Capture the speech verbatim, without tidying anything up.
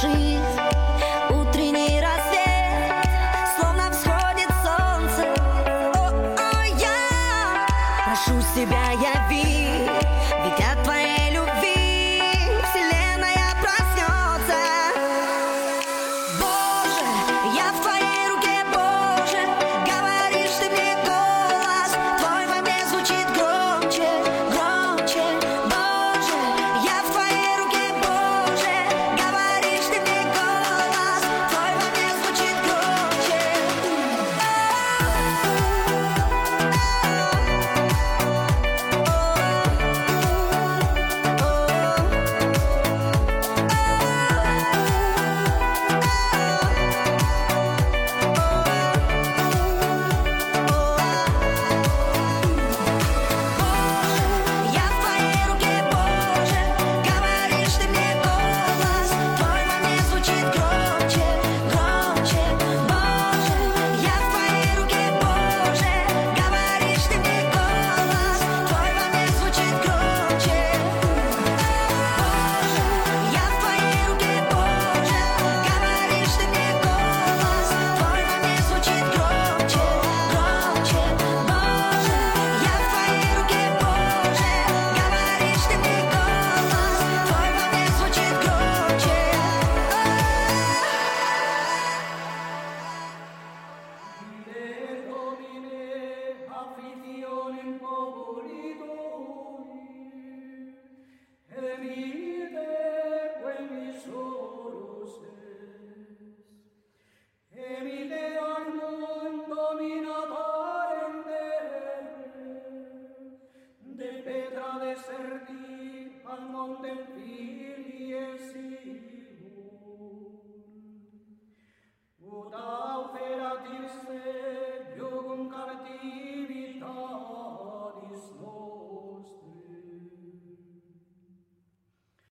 жизнь, утренний рассвет, словно всходит солнце. О, о, я прошу себя, яви, ведь от твоей любви вселенная проснется. Боже, я в твоей руке, Боже, говоришь ты мне голос, твой во мне звучит громче, громче. Боже, я в твоей руке, Боже, говоришь ты мне голос, твой во мне звучит громче. Я в твоей руке, Боже, говоришь ты мне голос, твой во мне звучит громче, громче. Боже, я в твоей руке, Боже, говоришь ты мне голос, твой во мне звучит громче. Боже, я в твоей руке, Боже, говоришь ты мне голос, твой во мне звучит громче, громче. Боже, я в твоей руке, Боже, говоришь ты мне голос, твой во мне звучит громче. Vide Domine, afflictionem populi Dei, emite quem missorus est, emite annum dominatorem terrae, de petra deserti al montem